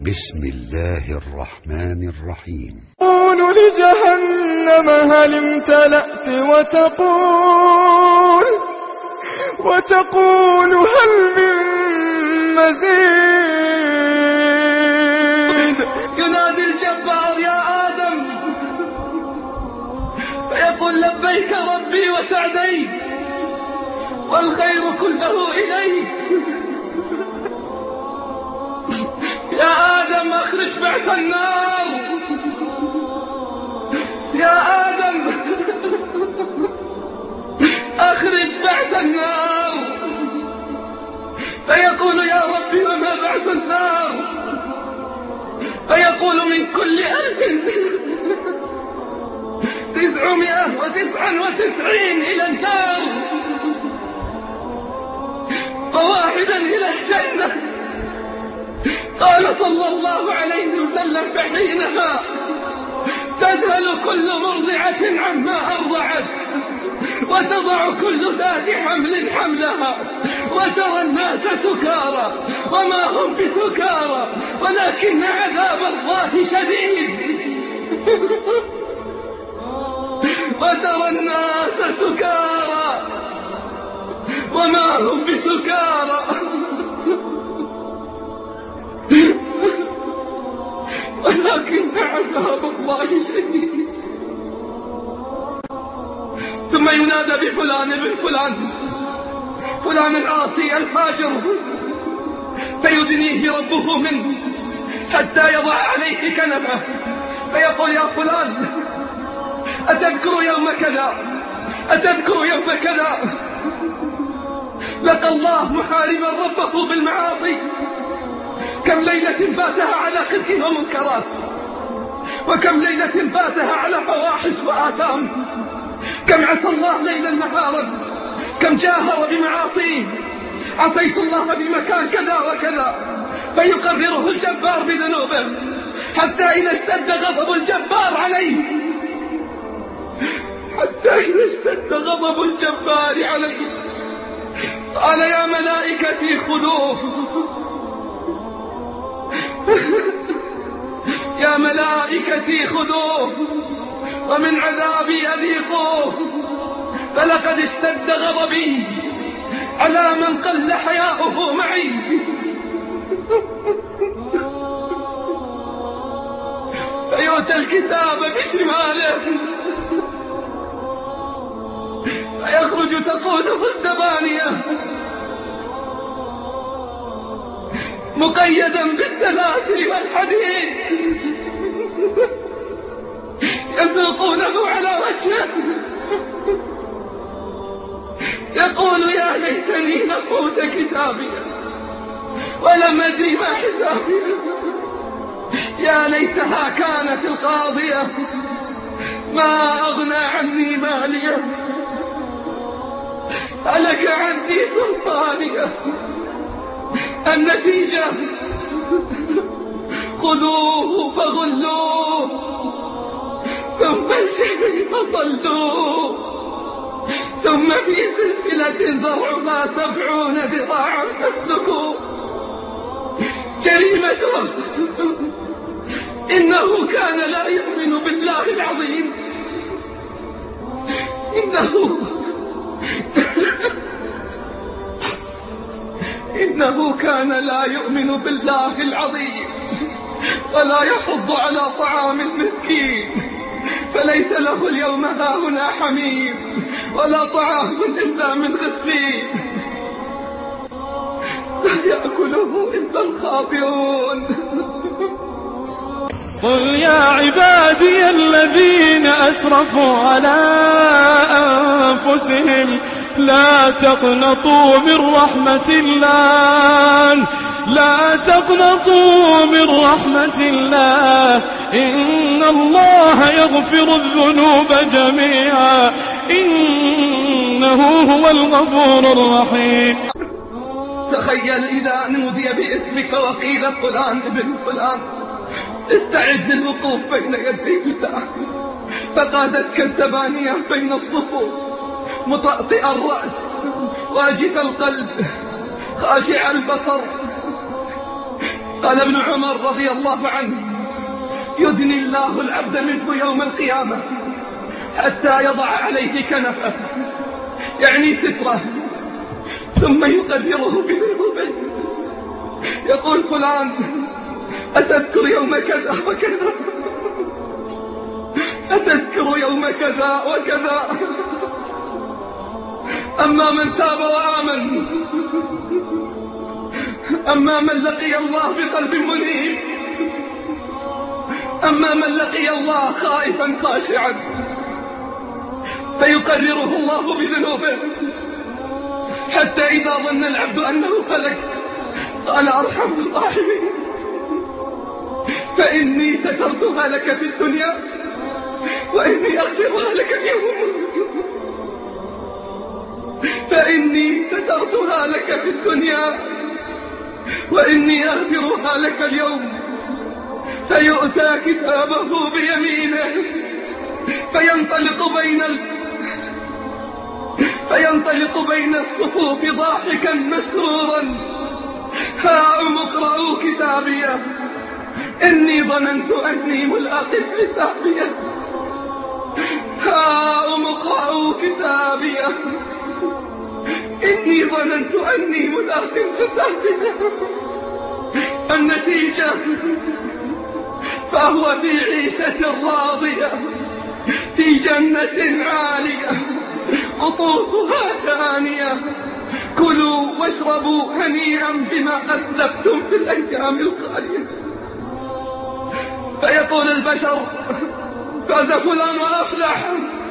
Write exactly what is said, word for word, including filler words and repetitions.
بسم الله الرحمن الرحيم. تقول لجهنم هل امتلأت وتقول وتقول هل من مزيد. ينادي الجبار يا آدم فيقول لبيك ربي وسعديك والخير كله إليك. يا آدم أخرج بعث النار. يا آدم أخرج بعث النار. فيقول يا ربي وما بعث النار؟ فيقول من كل ألف تسعمائة وتسعة وتسعين إلى النار وواحدا إلى الجنة. قال صلى الله عليه وسلم فحينها تذهل كل مرضعة عما أرضعت وتضع كل ذات حمل حملها وترى الناس سكارى وما هم بسكارى ولكن عذاب الله شديد. وترى الناس سكارى وما هم بسكارى ولكن عذاب الله شديد. ثم ينادى بفلان ابن فلان فلان العاصي الفاجر فيدنيه ربه منه حتى يضع عليه كنفه فيقول يا فلان أتذكر يوم كذا أتذكر يوم كذا لقى الله محاربا ربه بالمعاصي كم ليلة فاتها على خلق ومنكرات وكم ليلة فاتها على فواحش وآثام كم عصى الله ليلا نهارا كم جاهر بمعاصيه. عصيت الله بمكان كذا وكذا فيقرره الجبار بذنوبه حتى إذا اشتد غضب الجبار عليه حتى إذا اشتد غضب الجبار عليه قال يا ملائكتي خذوه يا ملائكتي خذوه ومن عذابي أذيقوه فلقد اشتد غضبي على من قل حياؤه معي. فيؤتى الكتاب بشماله فيخرج تقوده الزبانية مقيدا بالسلاسل والحديد يسوقونه على وجهه يقول يا ليتني نفوت كتابي ولم أدري ما حسابي. يا ليتها كانت القاضية ما أغنى عني مالية هلك عني سلطانية. النتيجة خذوه فغلوه ثم الجحيم صلوه ثم في سلسلة ذرعها سبعون ذراعا فاسلكوه. جريمته إنه كان لا يؤمن بالله العظيم. إنه إنه كان لا يؤمن بالله العظيم ولا يحض على طعام المسكين فليس له اليوم هاهنا حميم ولا طعام إلا من غسلين لا يأكله إلا الخاطئون. قل يا عبادي الذين أسرفوا على أنفسهم لا تقنطوا من رحمة الله لا تقنطوا من رحمة الله إن الله يغفر الذنوب جميعا إنه هو الغفور الرحيم. تخيل إذا نودي باسمك وقيل فلان ابن فلان استعد للوقوف بين يدي الله فقادتك الزبانية بين الصفوف مطأطئ الرأس واجف القلب خاشع البصر قال ابن عمر رضي الله عنه: يدني الله العبد منه يوم القيامة حتى يضع عليه كنفه، يعني ستره، ثم يقدره بذنوبه، يقول: فلان أتذكر يوم كذا وكذا، أتذكر يوم كذا وكذا. أما من تاب وآمن، أما من لقي الله بقلب منيب، أما من لقي الله خائفا خاشعا، فيقرره الله بذنوبه حتى إذا ظن العبد أنه هلك قال: أرحم الراحمين، فإني سترتها لك في الدنيا وإني أغفرها لك اليوم، فإني سترتها لك في الدنيا وإني أغفرها لك اليوم. فيؤتى كتابه بيمينه فينطلق بين ال... فينطلق بين الصفوف ضاحكا مسرورا: هاؤم اقرءوا كتابيه إني ظننت أني ملاق حسابيه، هاؤم اقرءوا كتابيه إني ظننت أني ملاق حسابيه. النتيجة فهو في عيشة راضية في جنة عالية قطوفها دانية، كلوا واشربوا هنيئا بما أسلفتم في الأيام الخالية. فيقول البشر: فاز فلان وأفلح،